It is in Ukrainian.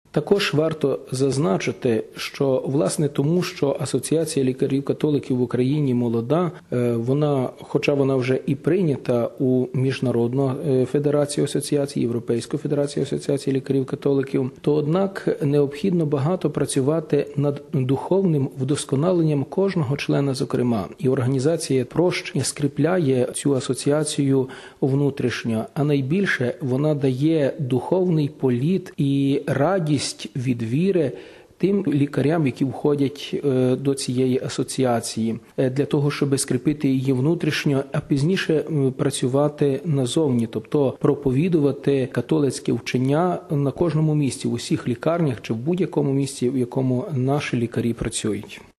Також варто зазначити, що власне тому, що Асоціація лікарів-католиків в Україні молода, хоча вона вже і прийнята у Міжнародну федерацію асоціацій, Європейську федерацію асоціацій лікарів-католиків, то однак необхідно багато працювати над духовним вдосконаленням кожного члена, зокрема. І організація «Прощ» скріпляє цю асоціацію внутрішньо, а найбільше вона дає духовний політ і радість від віри тим лікарям, які входять до цієї асоціації, для того, щоб скріпити її внутрішньо, а пізніше працювати назовні, тобто проповідувати католицьке вчення на кожному місці, в усіх лікарнях чи в будь-якому місці, в якому наші лікарі працюють.